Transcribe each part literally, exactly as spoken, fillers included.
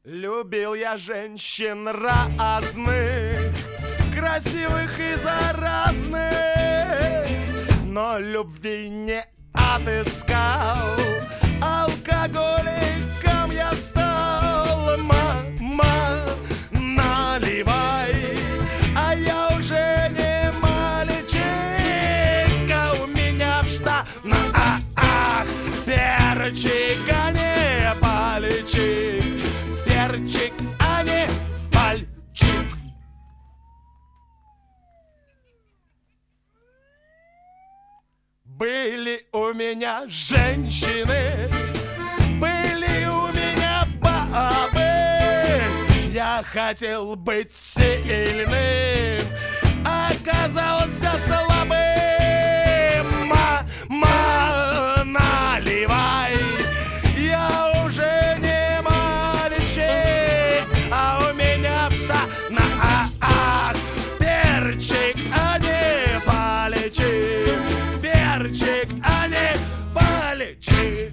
Любил я женщин разных, красивых и заразных, но любви не отыскал. Алкоголиком я стал. Мама, наливай, а я уже не мальчик, а у меня в штанах перчик, а не пальчик. Перчик, а не пальчик. Были у меня женщины, были у меня бабы. Я хотел быть сильным, оказался слабым. Мама, наливай, я уже не мальчик, а у меня в штанах перчик, а не пальчик. Перчик, а не пальчик.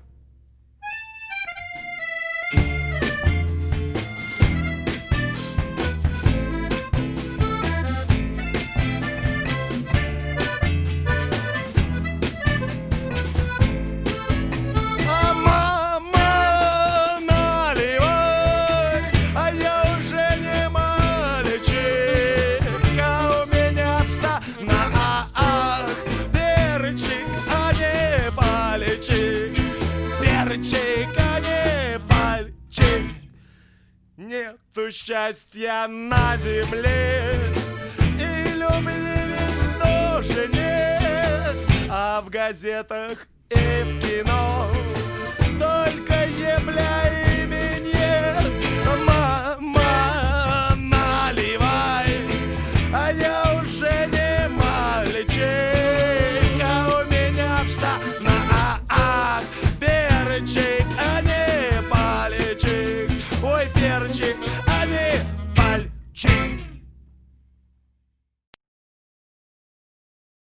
А мама, наливай, а я уже не мальчик, а у меня в штанах перчик, а не пальчик. Перчик, а не пальчик. Нету счастья на земле, и любви ведь тоже нет, а в газетах и в кино только ебля и